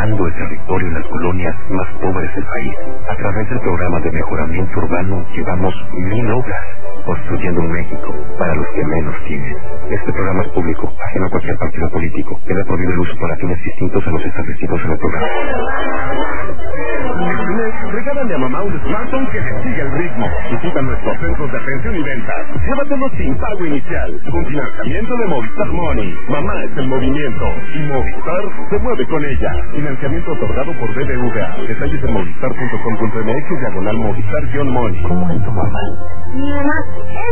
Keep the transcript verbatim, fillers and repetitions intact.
transformando el territorio en las colonias más pobres del país. A través del programa de mejoramiento urbano llevamos mil obras, construyendo un México para los que menos tienen. Este programa es público, ajeno a cualquier partido político. Queda prohibido el uso para fines distintos a los establecidos en el programa. Regálale a mamá un smartphone que le siga el ritmo. Visita nuestros centros de atención y ventas. Llévatelo sin pago inicial, con financiamiento de Movistar Money. Mamá es el movimiento y Movistar se mueve con ella. Financiamiento otorgado por B B V A. Detalles en movistar punto com punto m x diagonal Movistar-Money. ¿Cómo es tu mamá? Mi mamá es